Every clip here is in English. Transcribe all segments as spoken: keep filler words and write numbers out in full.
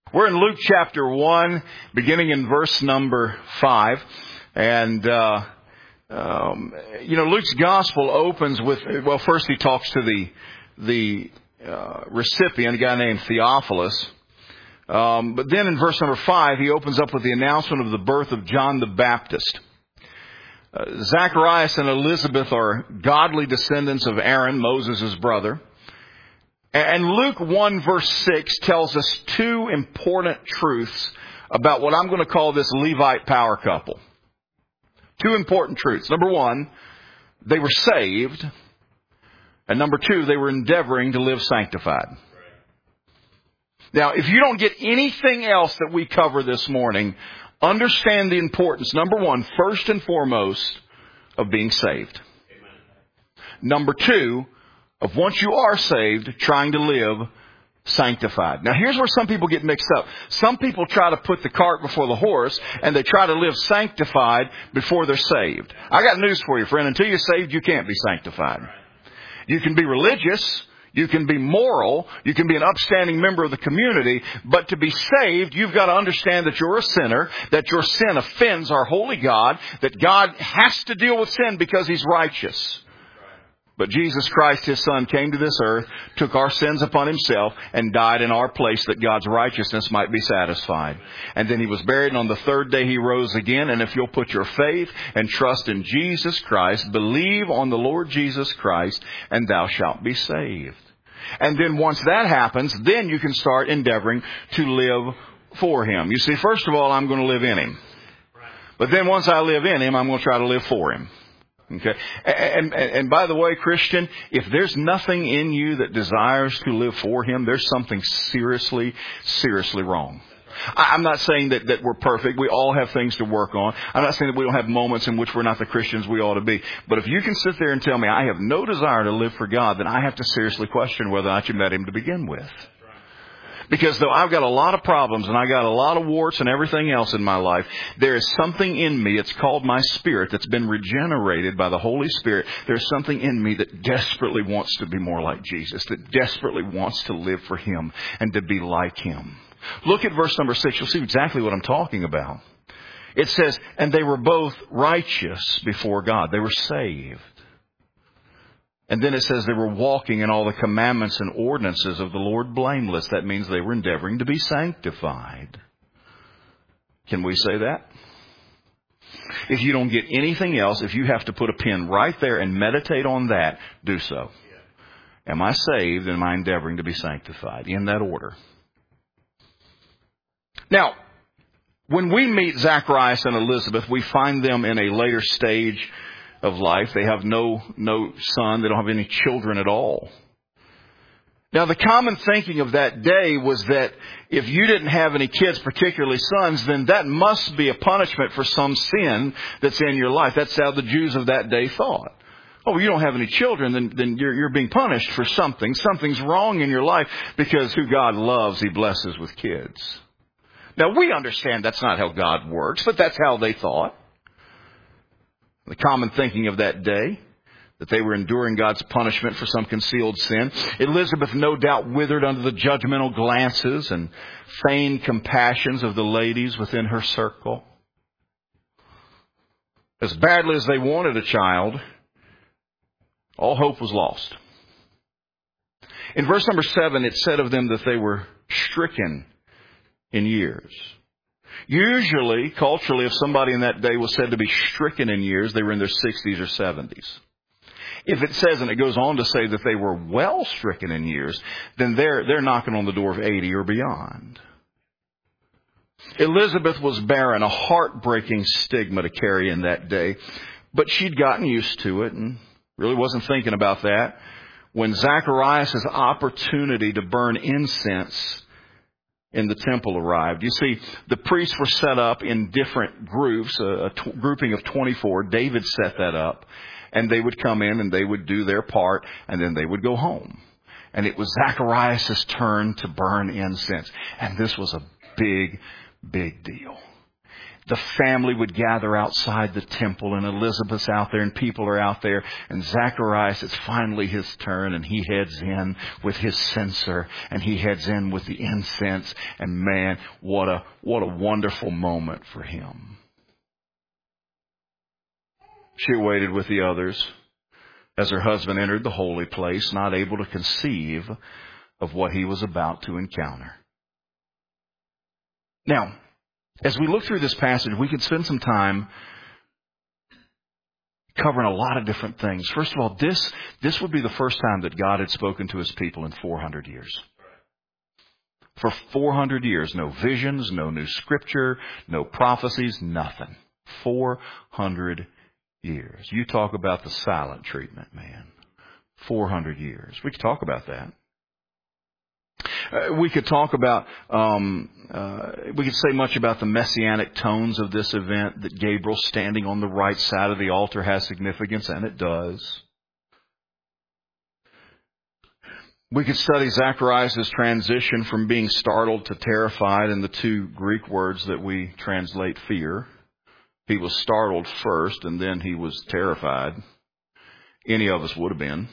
We're in Luke chapter one, beginning in verse number five. And, uh, um, you know, Luke's gospel opens with, well, first he talks to the, the, uh, recipient, a guy named Theophilus. Um, but then in verse number five, he opens up with the announcement of the birth of John the Baptist. Uh, Zacharias and Elizabeth are godly descendants of Aaron, Moses' brother. And Luke one verse six tells us two important truths about what I'm going to call this Levite power couple. Two important truths. Number one, they were saved. And number two, they were endeavoring to live sanctified. Now, if you don't get anything else that we cover this morning, understand the importance, number one, first and foremost, of being saved. Amen. Number two, of once you are saved, trying to live sanctified. Now, here's where some people get mixed up. Some people try to put the cart before the horse, and they try to live sanctified before they're saved. I got news for you, friend. Until you're saved, you can't be sanctified. You can be religious. You can be moral. You can be an upstanding member of the community. But to be saved, you've got to understand that you're a sinner, that your sin offends our holy God, that God has to deal with sin because He's righteous. But Jesus Christ, His Son, came to this earth, took our sins upon Himself, and died in our place that God's righteousness might be satisfied. And then He was buried, and on the third day He rose again. And if you'll put your faith and trust in Jesus Christ, believe on the Lord Jesus Christ, and thou shalt be saved. And then once that happens, then you can start endeavoring to live for Him. You see, first of all, I'm going to live in Him. But then once I live in Him, I'm going to try to live for Him. Okay. And, and, and by the way, Christian, if there's nothing in you that desires to live for Him, there's something seriously, seriously wrong. I'm not saying that, that we're perfect. We all have things to work on. I'm not saying that we don't have moments in which we're not the Christians we ought to be. But if you can sit there and tell me I have no desire to live for God, then I have to seriously question whether or not you met Him to begin with. Because though I've got a lot of problems and I got a lot of warts and everything else in my life, there is something in me, it's called my spirit, that's been regenerated by the Holy Spirit. There's something in me that desperately wants to be more like Jesus, that desperately wants to live for Him and to be like Him. Look at verse number six. You'll see exactly what I'm talking about. It says, and they were both righteous before God. They were saved. And then it says they were walking in all the commandments and ordinances of the Lord blameless. That means they were endeavoring to be sanctified. Can we say that? If you don't get anything else, if you have to put a pin right there and meditate on that, do so. Am I saved and am I endeavoring to be sanctified? In that order. Now, when we meet Zacharias and Elizabeth, we find them in a later stage of life. They have no, no son. They don't have any children at all. Now, the common thinking of that day was that if you didn't have any kids, particularly sons, then that must be a punishment for some sin that's in your life. That's how the Jews of that day thought. Oh, you don't have any children, then, then you're, you're being punished for something. Something's wrong in your life because who God loves, He blesses with kids. Now, we understand that's not how God works, but that's how they thought. The common thinking of that day, that they were enduring God's punishment for some concealed sin. Elizabeth no doubt withered under the judgmental glances and feigned compassions of the ladies within her circle. As badly as they wanted a child, all hope was lost. In verse number seven, it said of them that they were stricken in years. Usually, culturally, if somebody in that day was said to be stricken in years, they were in their sixties or seventies. If it says, and it goes on to say that they were well stricken in years, then they're, they're knocking on the door of eighty or beyond. Elizabeth was barren, a heartbreaking stigma to carry in that day, but she'd gotten used to it and really wasn't thinking about that. When Zacharias' opportunity to burn incense in the temple arrived. You see, the priests were set up in different groups, a, a t- grouping of twenty-four. David set that up. And they would come in and they would do their part and then they would go home. And it was Zacharias' turn to burn incense. And this was a big, big deal. the family would gather outside the temple, and Elizabeth's out there and people are out there, and Zacharias, it's finally his turn, and he heads in with his censer, and he heads in with the incense, and man, what a, what a wonderful moment for him. She waited with the others as her husband entered the holy place, not able to conceive of what he was about to encounter. Now, as we look through this passage, we could spend some time covering a lot of different things. First of all, this, this would be the first time that God had spoken to his people in four hundred years. For four hundred years, no visions, no new scripture, no prophecies, nothing. four hundred years. You talk about the silent treatment, man. four hundred years. We could talk about that. Uh, we could talk about, um, uh, we could say much about the messianic tones of this event, that Gabriel standing on the right side of the altar has significance, and it does. We could study Zacharias' transition from being startled to terrified in the two Greek words that we translate fear. He was startled first, and then he was terrified. Any of us would have been.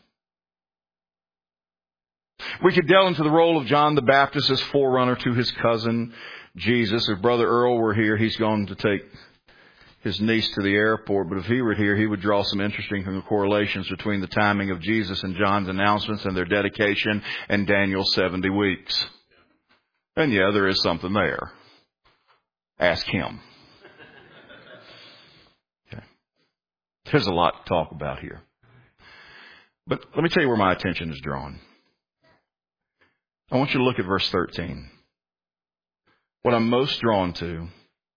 We could delve into the role of John the Baptist as forerunner to his cousin Jesus. If Brother Earl were here, he's going to take his niece to the airport. But if he were here, he would draw some interesting correlations between the timing of Jesus and John's announcements and their dedication and Daniel's seventy weeks. And yeah, there is something there. Ask him. Okay. There's a lot to talk about here. But let me tell you where my attention is drawn. I want you to look at verse thirteen. What I'm most drawn to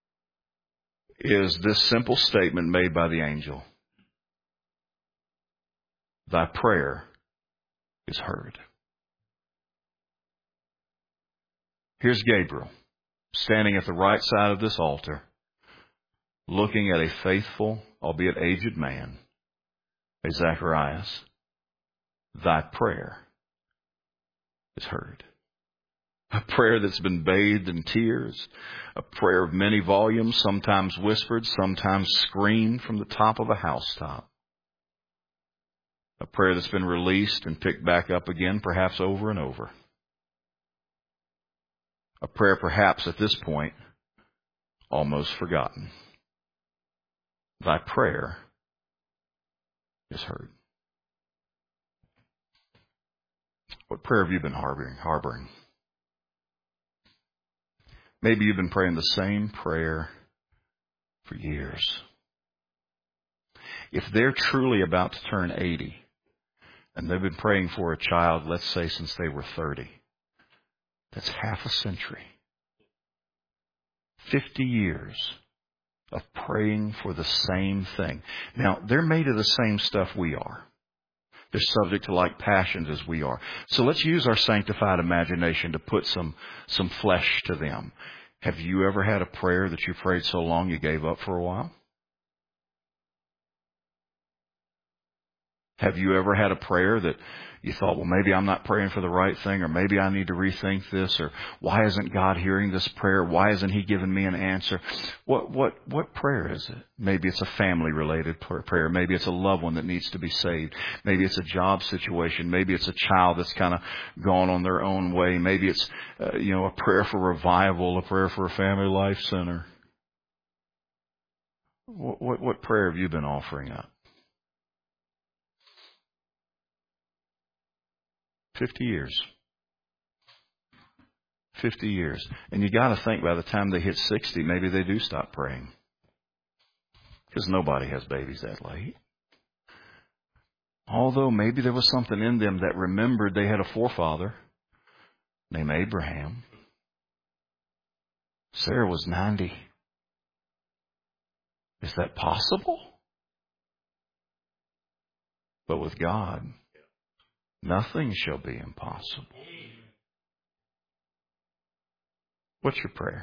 is this simple statement made by the angel. Thy prayer is heard. Here's Gabriel standing at the right side of this altar, looking at a faithful, albeit aged man, a Zacharias. Thy prayer is heard. A prayer that's been bathed in tears, a prayer of many volumes, sometimes whispered, sometimes screamed from the top of a housetop. A prayer that's been released and picked back up again, perhaps over and over. A prayer perhaps at this point almost forgotten. Thy prayer is heard. What prayer have you been harboring? harboring? Maybe you've been praying the same prayer for years. If they're truly about to turn eighty, and they've been praying for a child, let's say since they were thirty, that's half a century. Fifty years of praying for the same thing. Now, they're made of the same stuff we are. They're subject to like passions as we are. So let's use our sanctified imagination to put some, some flesh to them. Have you ever had a prayer that you prayed so long you gave up for a while? Have you ever had a prayer that you thought, well, maybe I'm not praying for the right thing, or maybe I need to rethink this, or why isn't God hearing this prayer? Why isn't He giving me an answer? What what what prayer is it? Maybe it's a family-related prayer. Maybe it's a loved one that needs to be saved. Maybe it's a job situation. Maybe it's a child that's kind of gone on their own way. Maybe it's uh, you know a prayer for revival, a prayer for a family life center. What what, what prayer have you been offering up? Fifty years. Fifty years. And you got to think by the time they hit sixty, maybe they do stop praying. Because nobody has babies that late. Although maybe there was something in them that remembered they had a forefather named Abraham. Sarah was ninety. Is that possible? But with God, nothing shall be impossible. What's your prayer?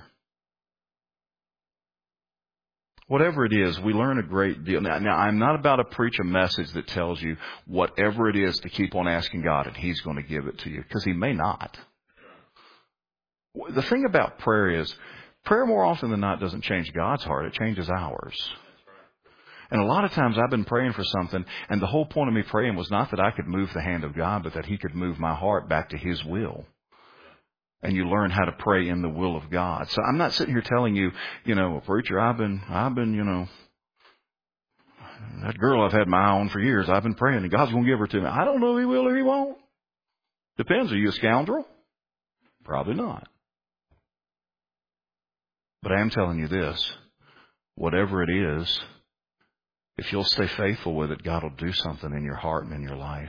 Whatever it is, we learn a great deal. Now, now, I'm not about to preach a message that tells you whatever it is to keep on asking God and He's going to give it to you, because He may not. The thing about prayer is, Prayer more often than not doesn't change God's heart. It changes ours. And a lot of times I've been praying for something, and the whole point of me praying was not that I could move the hand of God, but that He could move my heart back to His will. And you learn how to pray in the will of God. So I'm not sitting here telling you, you know, well, preacher, I've been, I've been, you know, that girl I've had my eye on for years, I've been praying, and God's going to give her to me. I don't know if He will or He won't. Depends. Are you a scoundrel? Probably not. But I am telling you this. Whatever it is, if you'll stay faithful with it, God will do something in your heart and in your life.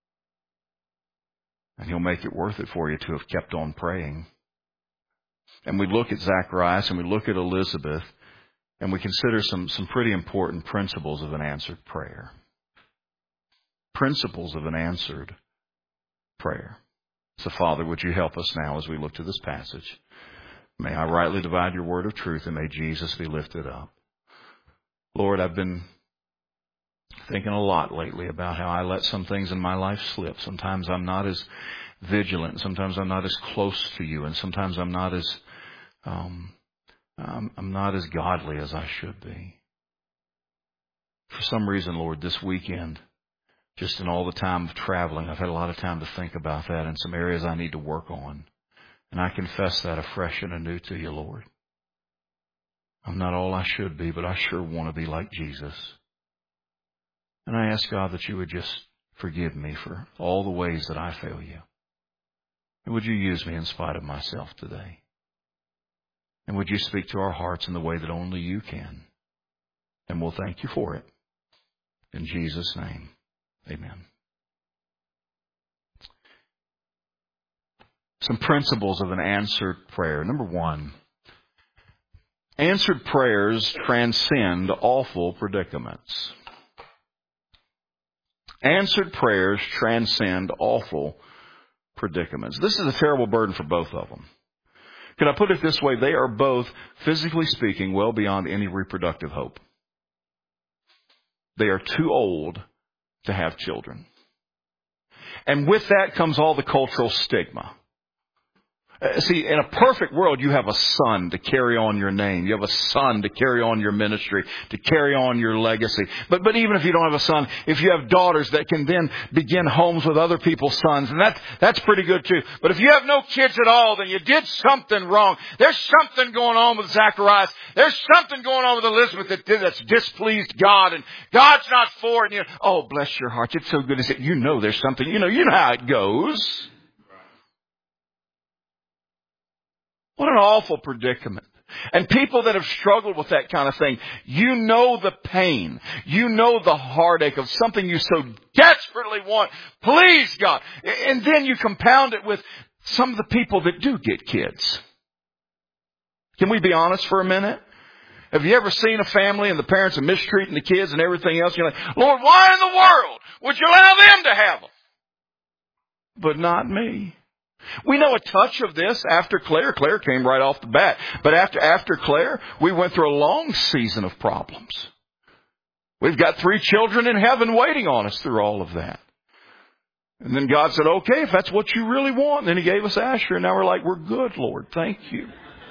And He'll make it worth it for you to have kept on praying. And we look at Zacharias and we look at Elizabeth, and we consider some, some pretty important principles of an answered prayer. Principles of an answered prayer. So, Father, would you help us now as we look to this passage? May I rightly divide your word of truth, and may Jesus be lifted up. Lord, I've been thinking a lot lately about how I let some things in my life slip. Sometimes I'm not as vigilant. Sometimes I'm not as close to you. And sometimes I'm not as, um, I'm, I'm not as godly as I should be. For some reason, Lord, this weekend, just in all the time of traveling, I've had a lot of time to think about that and some areas I need to work on. And I confess that afresh and anew to you, Lord. I'm not all I should be, but I sure want to be like Jesus. And I ask, God, that you would just forgive me for all the ways that I fail you. And would you use me in spite of myself today? And would you speak to our hearts in the way that only you can? And we'll thank you for it. In Jesus' name, amen. Some principles of an answered prayer. Number one, answered prayers transcend awful predicaments. Answered prayers transcend awful predicaments. This is a terrible burden for both of them. Can I put it this way? They are both, physically speaking, well beyond any reproductive hope. They are too old to have children. And with that comes all the cultural stigma. See, in a perfect world, you have a son to carry on your name. You have a son to carry on your ministry, to carry on your legacy. But but even if you don't have a son, if you have daughters that can then begin homes with other people's sons, and that's, that's pretty good too. But if you have no kids at all, then you did something wrong. There's something going on with Zacharias. There's something going on with Elizabeth that did, that's displeased God, and God's not for it. And you know, oh, bless your heart. It's so good to say, you know there's something. You know, you know how it goes. What an awful predicament. And people that have struggled with that kind of thing, you know the pain. You know the heartache of something you so desperately want. Please, God. And then you compound it with some of the people that do get kids. Can we be honest for a minute? Have you ever seen a family and the parents are mistreating the kids and everything else? You're like, Lord, why in the world would you allow them to have them? But not me. We know a touch of this after Claire. Claire came right off the bat. But after after Claire, we went through a long season of problems. We've got three children in heaven waiting on us through all of that. And then God said, okay, if that's what you really want. And then He gave us Asher. And now we're like, we're good, Lord. Thank you.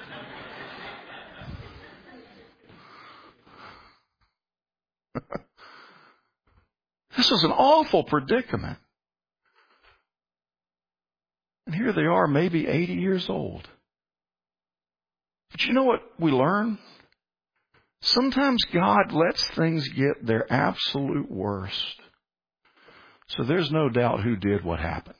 This was an awful predicament. And here they are, maybe eighty years old. But you know what we learn? Sometimes God lets things get their absolute worst. So there's no doubt who did what happened.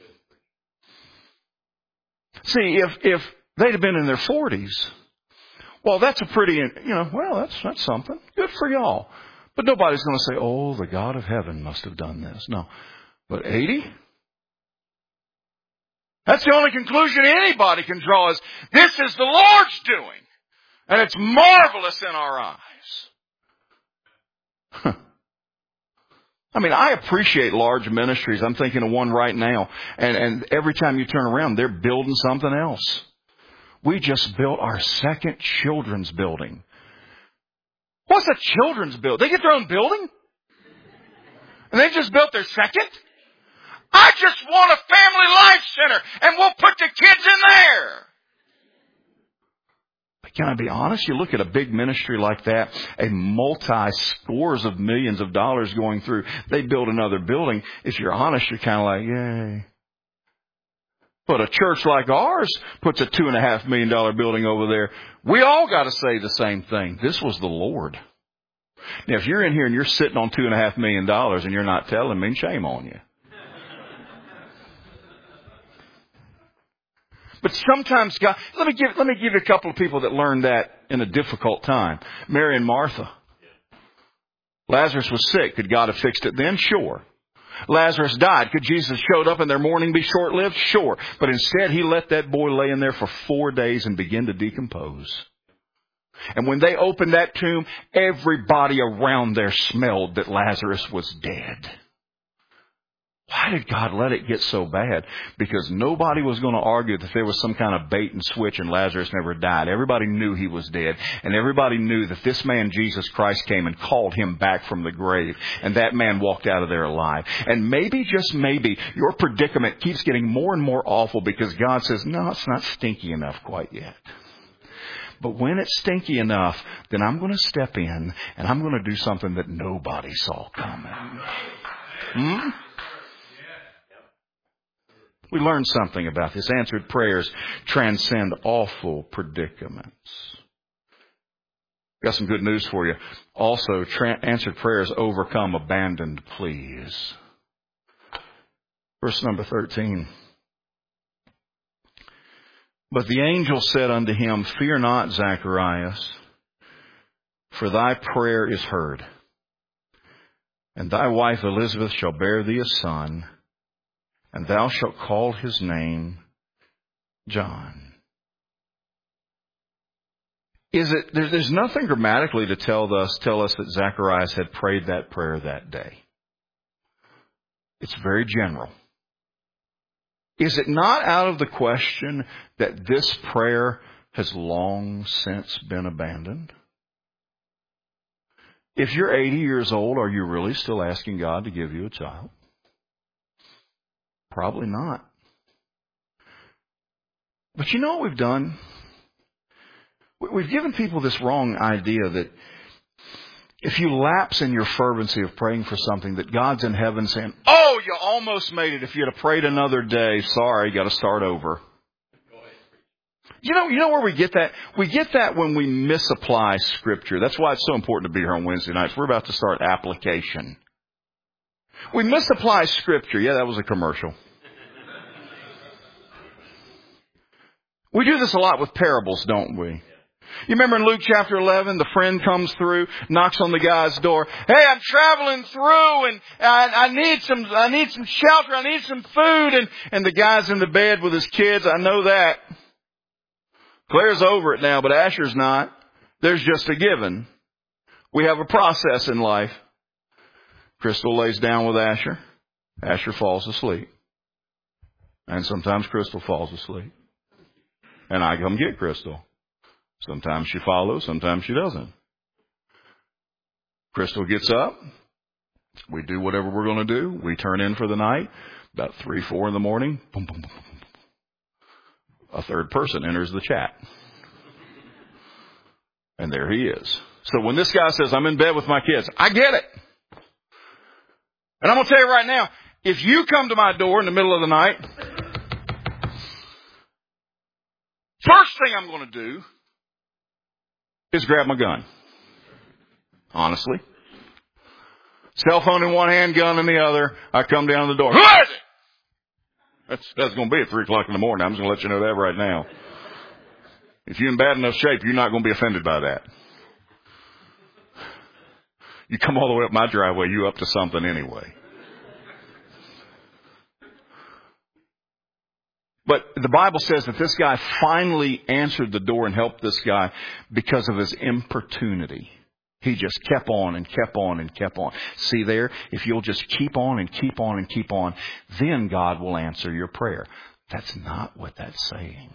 See, if if they'd have been in their forties, well, that's a pretty, you know, well, that's that's something. Good for y'all. But nobody's going to say, oh, the God of heaven must have done this. No. But eighty? That's the only conclusion anybody can draw is this is the Lord's doing. And it's marvelous in our eyes. I mean, I appreciate large ministries. I'm thinking of one right now. And, and every time you turn around, they're building something else. We just built our second children's building. What's a children's building? They get their own building? And they just built their second? I just want a family life center, and we'll put the kids in there. But Can I be honest? You look at a big ministry like that, a multi-scores of millions of dollars going through, they build another building. If you're honest, you're kind of like, yay. But a church like ours puts a two and a half million dollar building over there. We all got to say the same thing. This was the Lord. Now, if you're in here and you're sitting on two and a half million dollars and you're not telling me, shame on you. But sometimes God, let me give, let me give you a couple of people that learned that in a difficult time. Mary and Martha. Lazarus was sick. Could God have fixed it then? Sure. Lazarus died. Could Jesus showed up and their mourning be short-lived? Sure. But instead, he let that boy lay in there for four days and begin to decompose. And when they opened that tomb, everybody around there smelled that Lazarus was dead. Why did God let it get so bad? Because nobody was going to argue that there was some kind of bait and switch and Lazarus never died. Everybody knew he was dead. And everybody knew that this man, Jesus Christ, came and called him back from the grave. And that man walked out of there alive. And maybe, just maybe, your predicament keeps getting more and more awful because God says, no, it's not stinky enough quite yet. But when it's stinky enough, then I'm going to step in and I'm going to do something that nobody saw coming. Hmm? We learned something about this. Answered prayers transcend awful predicaments. Got some good news for you. Also, tra- answered prayers overcome abandoned pleas. Verse number thirteen. But the angel said unto him, Fear not, Zacharias, for thy prayer is heard. And thy wife Elizabeth shall bear thee a son, and thou shalt call his name John. Is it? There's, there's nothing grammatically to tell us tell us that Zacharias had prayed that prayer that day. It's very general. Is it not out of the question that this prayer has long since been abandoned? If you're eighty years old, are you really still asking God to give you a child? Probably not. But you know what we've done? We've given people this wrong idea that if you lapse in your fervency of praying for something, that God's in heaven saying, oh, you almost made it. If you'd have prayed another day, sorry, you got to start over. You know, you know where we get that? We get that when we misapply Scripture. That's why it's so important to be here on Wednesday nights. We're about to start application. We misapply Scripture. Yeah, that was a commercial. We do this a lot with parables, don't we? You remember in Luke chapter eleven, the friend comes through, knocks on the guy's door. Hey, I'm traveling through and I, I need some, I need some shelter. I need some food. And, and the guy's in the bed with his kids. I know that. Claire's over it now, but Asher's not. There's just a given. We have a process in life. Crystal lays down with Asher. Asher falls asleep. And sometimes Crystal falls asleep. And I come get Crystal. Sometimes she follows, sometimes she doesn't. Crystal gets up. We do whatever we're going to do. We turn in for the night. About three, four in the morning, boom, boom, boom, boom. A third person enters the chat. And there he is. So when this guy says, I'm in bed with my kids, I get it. And I'm going to tell you right now, if you come to my door in the middle of the night, first thing I'm going to do is grab my gun. Honestly. Cell phone in one hand, gun in the other. I come down the door. Who is it? That's, that's going to be at three o'clock in the morning. I'm just going to let you know that right now. If you're in bad enough shape, you're not going to be offended by that. You come all the way up my driveway, you up to something anyway. But the Bible says that this guy finally answered the door and helped this guy because of his importunity. He just kept on and kept on and kept on. See there? If you'll just keep on and keep on and keep on, then God will answer your prayer. That's not what that's saying.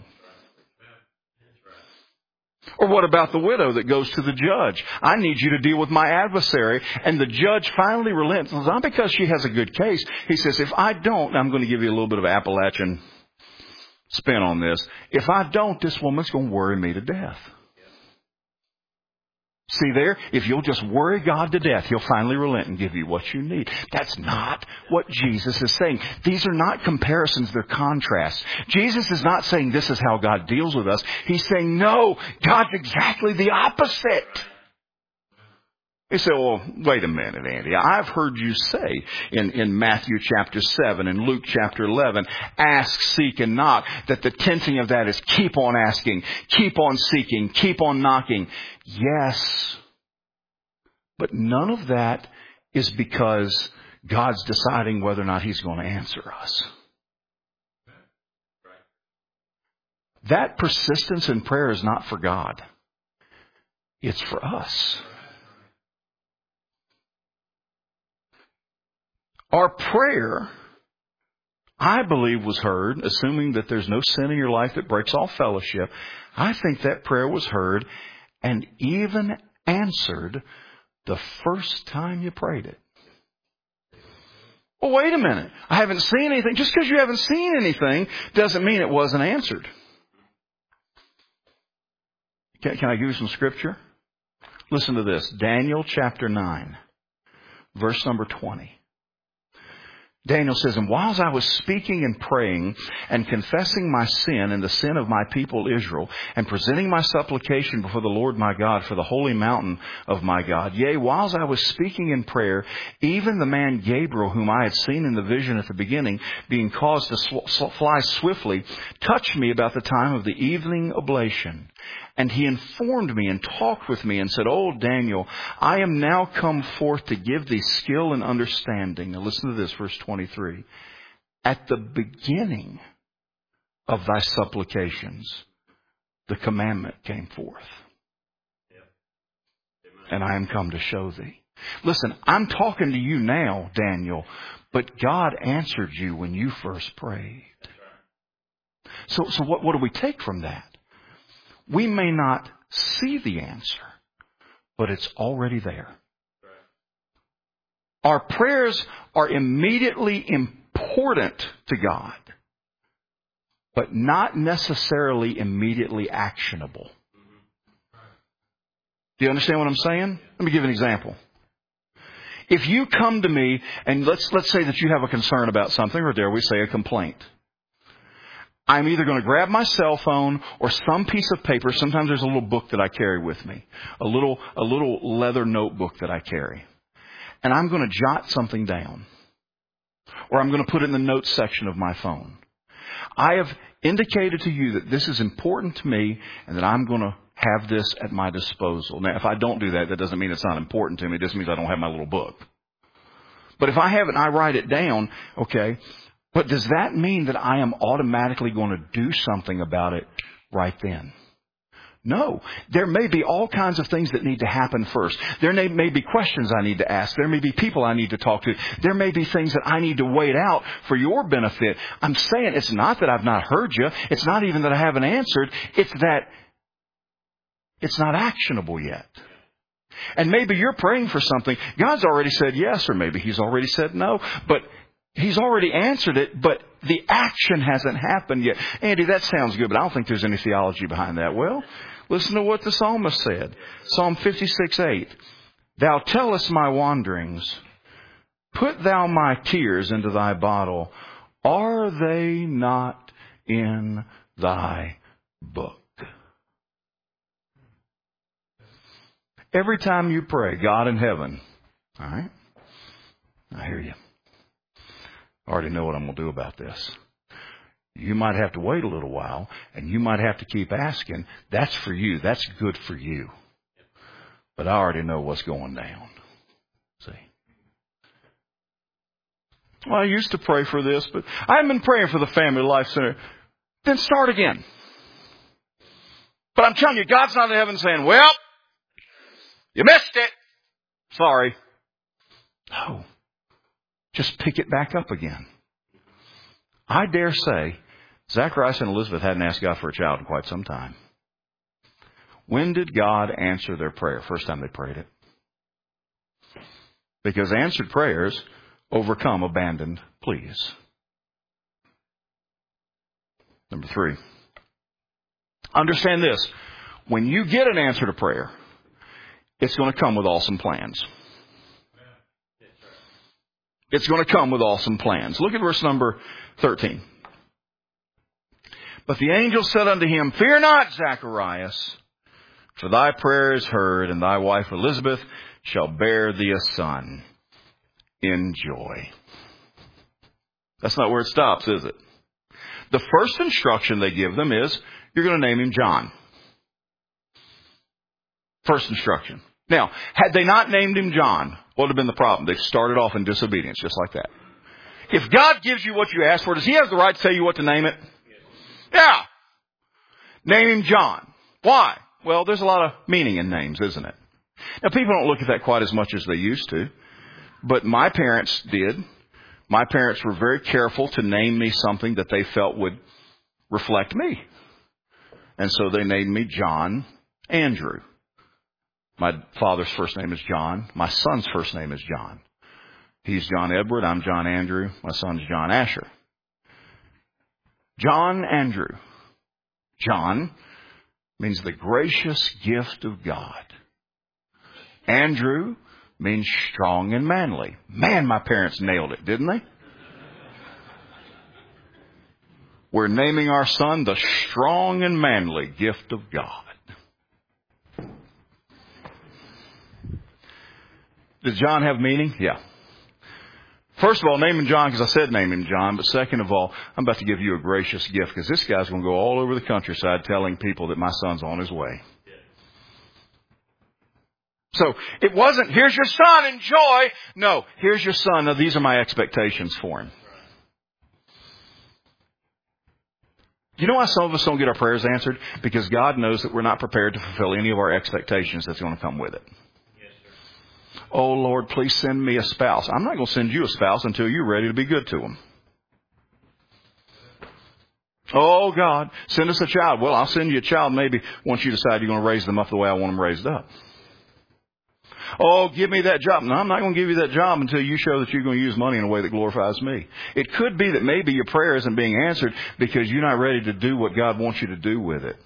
Or what about the widow that goes to the judge? I need you to deal with my adversary. And the judge finally relents. Not because she has a good case. He says, if I don't, I'm going to give you a little bit of Appalachian spin on this. If I don't, this woman's going to worry me to death. See there? If you'll just worry God to death, He'll finally relent and give you what you need. That's not what Jesus is saying. These are not comparisons, they're contrasts. Jesus is not saying this is how God deals with us. He's saying, no, God's exactly the opposite. You say, well, wait a minute, Andy. I've heard you say in, in Matthew chapter seven and Luke chapter eleven, ask, seek, and knock, that the tensing of that is keep on asking, keep on seeking, keep on knocking. Yes, but none of that is because God's deciding whether or not He's going to answer us. That persistence in prayer is not for God. It's for us. Our prayer, I believe, was heard, assuming that there's no sin in your life that breaks off fellowship. I think that prayer was heard and even answered the first time you prayed it. Well, wait a minute. I haven't seen anything. Just because you haven't seen anything doesn't mean it wasn't answered. Can, can I give you some scripture? Listen to this. Daniel chapter nine, verse number twenty. Daniel says, and whilst I was speaking and praying and confessing my sin and the sin of my people Israel and presenting my supplication before the Lord my God for the holy mountain of my God, yea, whilst I was speaking in prayer, even the man Gabriel, whom I had seen in the vision at the beginning, being caused to sw- fly swiftly, touched me about the time of the evening oblation. And he informed me and talked with me and said, O Daniel, I am now come forth to give thee skill and understanding. Now listen to this, verse twenty-three. At the beginning of thy supplications, the commandment came forth. And I am come to show thee. Listen, I'm talking to you now, Daniel, but God answered you when you first prayed. So, so what, what do we take from that? We may not see the answer, but it's already there. Our prayers are immediately important to God, but not necessarily immediately actionable. Do you understand what I'm saying? Let me give an example. If you come to me and let's let's say that you have a concern about something, or dare we say a complaint. I'm either going to grab my cell phone or some piece of paper. Sometimes there's a little book that I carry with me, a little a little leather notebook that I carry. And I'm going to jot something down. Or I'm going to put it in the notes section of my phone. I have indicated to you that this is important to me and that I'm going to have this at my disposal. Now, if I don't do that, that doesn't mean it's not important to me. It just means I don't have my little book. But if I have it and I write it down, okay, but does that mean that I am automatically going to do something about it right then? No. There may be all kinds of things that need to happen first. There may, may be questions I need to ask. There may be people I need to talk to. There may be things that I need to wait out for your benefit. I'm saying it's not that I've not heard you. It's not even that I haven't answered. It's that it's not actionable yet. And maybe you're praying for something. God's already said yes, or maybe He's already said no. But He's already answered it, but the action hasn't happened yet. Andy, that sounds good, but I don't think there's any theology behind that. Well, listen to what the psalmist said. Psalm fifty-six eight. Thou tellest my wanderings. Put thou my tears into thy bottle. Are they not in thy book? Every time you pray, God in heaven, all right? I hear you. I already know what I'm going to do about this. You might have to wait a little while, and you might have to keep asking. That's for you. That's good for you. But I already know what's going down. See? Well, I used to pray for this, but I haven't been praying for the Family Life Center. Then start again. But I'm telling you, God's not in heaven saying, well, you missed it. Sorry. No. Just pick it back up again. I dare say, Zacharias and Elizabeth hadn't asked God for a child in quite some time. When did God answer their prayer? First time they prayed it. Because answered prayers overcome abandoned pleas. Number three. Understand this. When you get an answer to prayer, it's going to come with awesome plans. It's going to come with awesome plans. Look at verse number thirteen. But the angel said unto him, Fear not, Zacharias, for thy prayer is heard, and thy wife Elizabeth shall bear thee a son in joy. That's not where it stops, is it? The first instruction they give them is, you're going to name him John. First instruction. Now, had they not named him John, what would have been the problem? They started off in disobedience, just like that. If God gives you what you ask for, does he have the right to tell you what to name it? Yeah. Name him John. Why? Well, there's a lot of meaning in names, isn't it? Now, people don't look at that quite as much as they used to. But my parents did. My parents were very careful to name me something that they felt would reflect me. And so they named me John Andrew. My father's first name is John. My son's first name is John. He's John Edward. I'm John Andrew. My son's John Asher. John Andrew. John means the gracious gift of God. Andrew means strong and manly. Man, my parents nailed it, didn't they? We're naming our son the strong and manly gift of God. Did John have meaning? Yeah. First of all, name him John because I said name him John. But second of all, I'm about to give you a gracious gift because this guy's going to go all over the countryside telling people that my son's on his way. So it wasn't, here's your son, enjoy. No, here's your son. Now, these are my expectations for him. You know why some of us don't get our prayers answered? Because God knows that we're not prepared to fulfill any of our expectations that's going to come with it. Oh, Lord, please send me a spouse. I'm not going to send you a spouse until you're ready to be good to them. Oh, God, send us a child. Well, I'll send you a child maybe once you decide you're going to raise them up the way I want them raised up. Oh, give me that job. No, I'm not going to give you that job until you show that you're going to use money in a way that glorifies me. It could be that maybe your prayer isn't being answered because you're not ready to do what God wants you to do with it.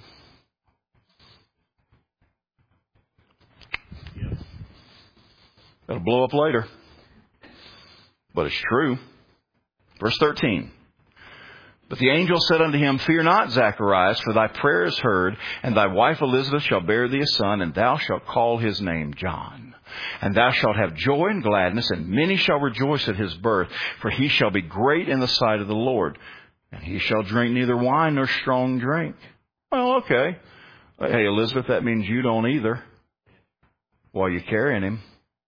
That'll blow up later. But it's true. Verse thirteen. But the angel said unto him, Fear not, Zacharias, for thy prayer is heard, and thy wife Elizabeth shall bear thee a son, and thou shalt call his name John. And thou shalt have joy and gladness, and many shall rejoice at his birth, for he shall be great in the sight of the Lord. And he shall drink neither wine nor strong drink. Well, okay. Hey, Elizabeth, that means you don't either while you're carrying him.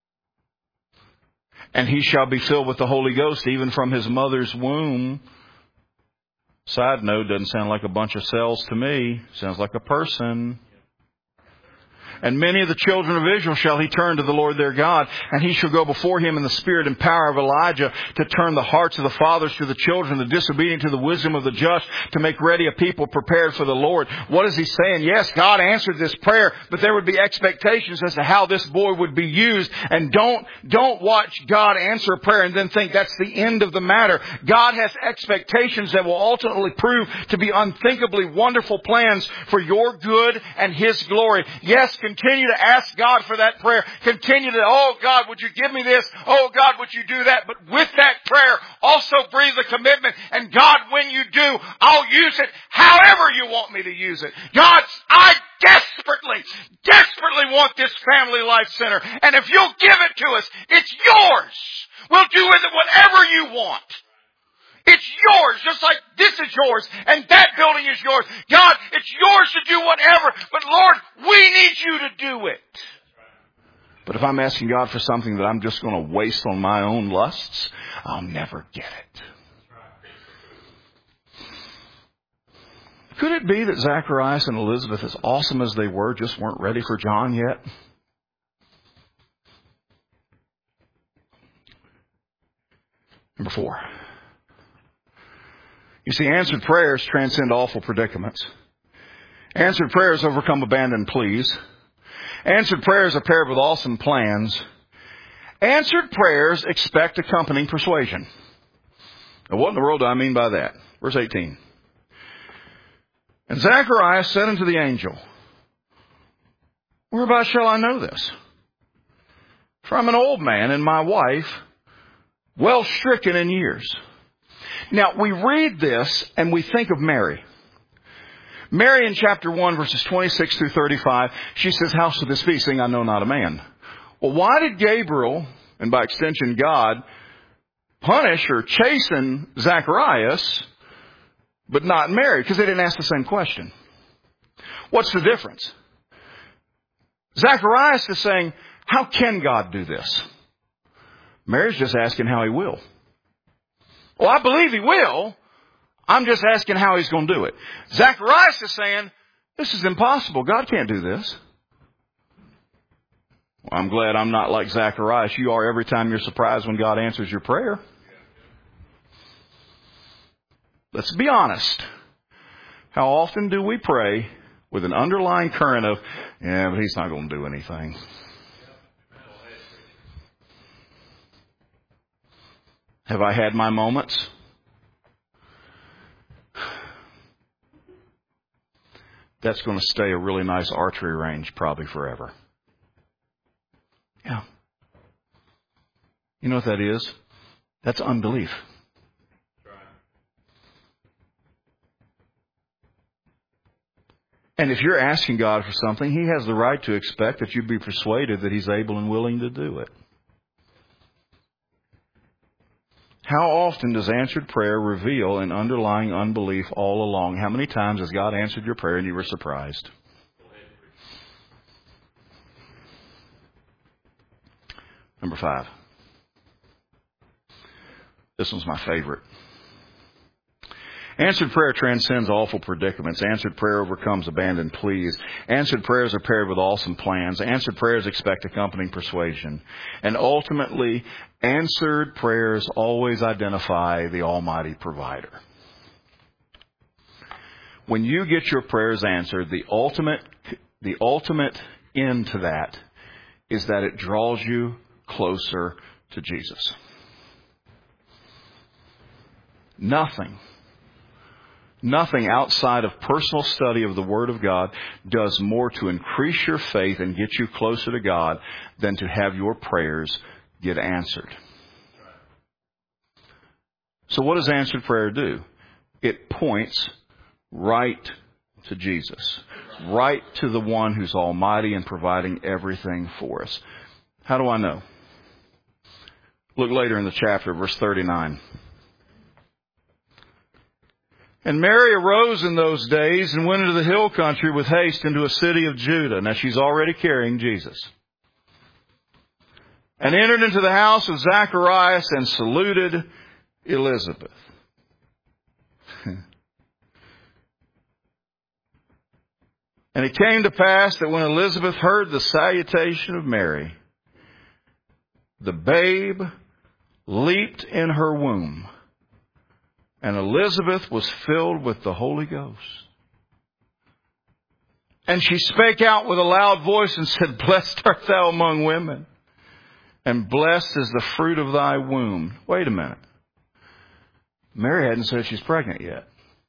And he shall be filled with the Holy Ghost, even from his mother's womb. Side note, doesn't sound like a bunch of cells to me. Sounds like a person. And many of the children of Israel shall he turn to the Lord their God, and he shall go before him in the spirit and power of Elijah to turn the hearts of the fathers to the children, the disobedient to the wisdom of the just, to make ready a people prepared for the Lord. What is he saying? Yes, God answered this prayer, but there would be expectations as to how this boy would be used. And don't, don't watch God answer a prayer and then think that's the end of the matter. God has expectations that will ultimately prove to be unthinkably wonderful plans for your good and his glory. Yes, continue to ask God for that prayer. Continue to, oh God, would you give me this? Oh God, would you do that? But with that prayer, also breathe the commitment. And God, when you do, I'll use it however you want me to use it. God, I desperately, desperately want this Family Life Center. And if you'll give it to us, it's yours. We'll do with it whatever you want. It's yours, just like this is yours, and that building is yours. God, it's yours to do whatever, but Lord, we need you to do it. But if I'm asking God for something that I'm just going to waste on my own lusts, I'll never get it. Could it be that Zacharias and Elizabeth, as awesome as they were, just weren't ready for John yet? Number four. You see, answered prayers transcend awful predicaments. Answered prayers overcome abandoned pleas. Answered prayers are paired with awesome plans. Answered prayers expect accompanying persuasion. Now, what in the world do I mean by that? Verse eighteen. And Zacharias said unto the angel, Whereby shall I know this? For I'm an old man, and my wife well stricken in years. Now, we read this, and we think of Mary. Mary in chapter one, verses twenty-six through thirty-five, she says, how shall this be, seeing I know not a man? Well, why did Gabriel, and by extension God, punish or chasten Zacharias, but not Mary? Because they didn't ask the same question. What's the difference? Zacharias is saying, how can God do this? Mary's just asking how he will. Well, I believe he will. I'm just asking how he's going to do it. Zacharias is saying, this is impossible. God can't do this. Well, I'm glad I'm not like Zacharias. You are every time you're surprised when God answers your prayer. Let's be honest. How often do we pray with an underlying current of, yeah, but he's not going to do anything. Have I had my moments? That's going to stay a really nice archery range probably forever. Yeah. You know what that is? That's unbelief. And if you're asking God for something, He has the right to expect that you be persuaded that He's able and willing to do it. How often does answered prayer reveal an underlying unbelief all along? How many times has God answered your prayer and you were surprised? Number five. This one's my favorite. Answered prayer transcends awful predicaments. Answered prayer overcomes abandoned pleas. Answered prayers are paired with awesome plans. Answered prayers expect accompanying persuasion. And ultimately, answered prayers always identify the Almighty Provider. When you get your prayers answered, the ultimate, the ultimate end to that is that it draws you closer to Jesus. Nothing. Nothing outside of personal study of the Word of God does more to increase your faith and get you closer to God than to have your prayers get answered. So what does answered prayer do? It points right to Jesus, right to the one who's almighty and providing everything for us. How do I know? Look later in the chapter, verse thirty-nine. And Mary arose in those days and went into the hill country with haste into a city of Judah. Now she's already carrying Jesus. And entered into the house of Zacharias and saluted Elizabeth. And it came to pass that when Elizabeth heard the salutation of Mary, the babe leaped in her womb. And Elizabeth was filled with the Holy Ghost. And she spake out with a loud voice and said, Blessed art thou among women, and blessed is the fruit of thy womb. Wait a minute. Mary hadn't said she's pregnant yet.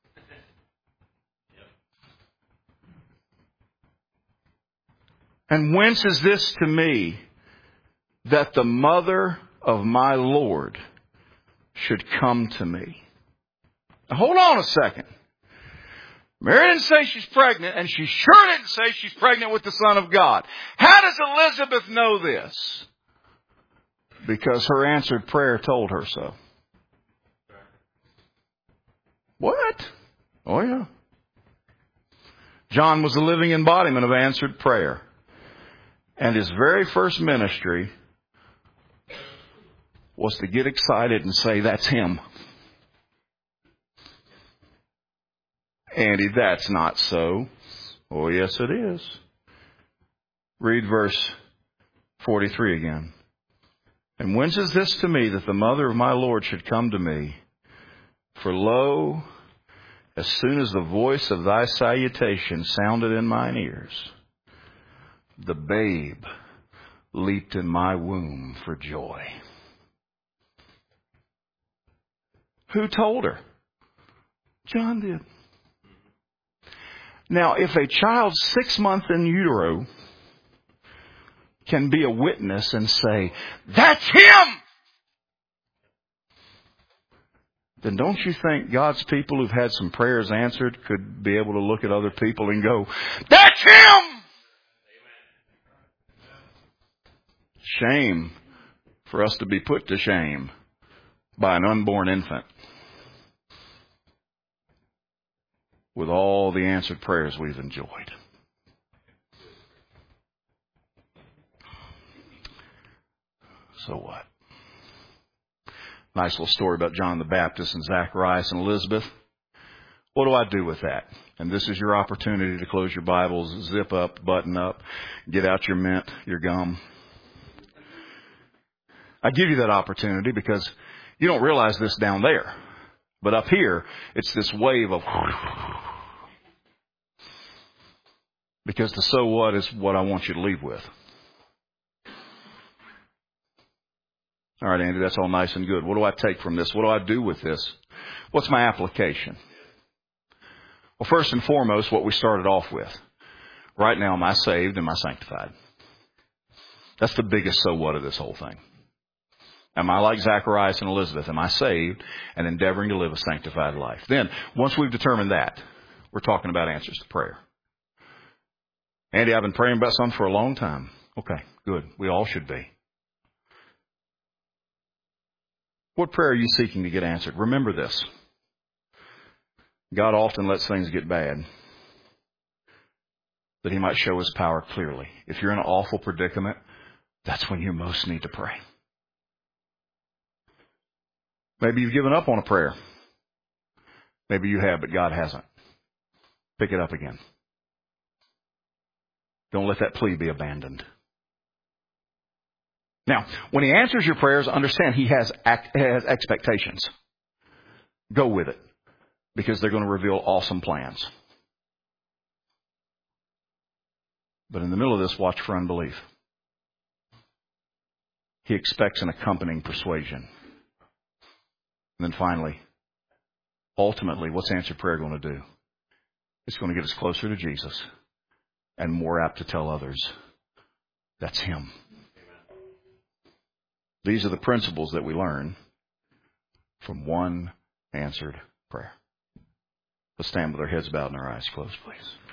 And whence is this to me that the mother of my Lord should come to me? Now, hold on a second. Mary didn't say she's pregnant, and she sure didn't say she's pregnant with the Son of God. How does Elizabeth know this? Because her answered prayer told her so. What? Oh, yeah. John was a living embodiment of answered prayer. And his very first ministry was to get excited and say, that's him. Andy, that's not so. Oh, yes, it is. Read verse forty-three again. And whence is this to me that the mother of my Lord should come to me? For lo, as soon as the voice of thy salutation sounded in mine ears, the babe leaped in my womb for joy. Who told her? John did. Now, if a child six months in utero can be a witness and say, that's Him! Then don't you think God's people who've had some prayers answered could be able to look at other people and go, that's Him! Shame for us to be put to shame by an unborn infant with all the answered prayers we've enjoyed. So what? Nice little story about John the Baptist and Zacharias and Elizabeth. What do I do with that? And this is your opportunity to close your Bibles, zip up, button up, get out your mint, your gum. I give you that opportunity because you don't realize this down there. But up here, it's this wave of... Because the so what is what I want you to leave with. All right, Andy, that's all nice and good. What do I take from this? What do I do with this? What's my application? Well, first and foremost, what we started off with. Right now, am I saved? Am I sanctified? That's the biggest so what of this whole thing. Am I like Zacharias and Elizabeth? Am I saved and endeavoring to live a sanctified life? Then, once we've determined that, we're talking about answers to prayer. Andy, I've been praying about something for a long time. Okay, good. We all should be. What prayer are you seeking to get answered? Remember this. God often lets things get bad that He might show His power clearly. If you're in an awful predicament, that's when you most need to pray. Maybe you've given up on a prayer. Maybe you have, but God hasn't. Pick it up again. Don't let that plea be abandoned. Now, when He answers your prayers, understand He has, act, has expectations. Go with it, because they're going to reveal awesome plans. But in the middle of this, watch for unbelief. He expects an accompanying persuasion. And then finally, ultimately, what's answered prayer going to do? It's going to get us closer to Jesus and more apt to tell others, that's Him. These are the principles that we learn from one answered prayer. Let's stand with our heads bowed and our eyes closed, please.